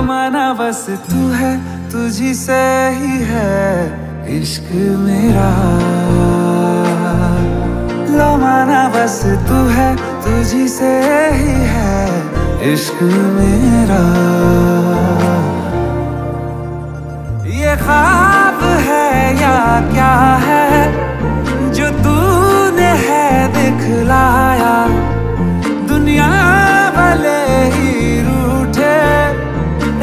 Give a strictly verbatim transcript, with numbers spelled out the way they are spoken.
माना बस तू है, तुझी से ही है इश्क मेरा। लो माना बस तू है, तुझी से ही है इश्क मेरा। ये ख्वाब है या क्या है जो तूने है दिखला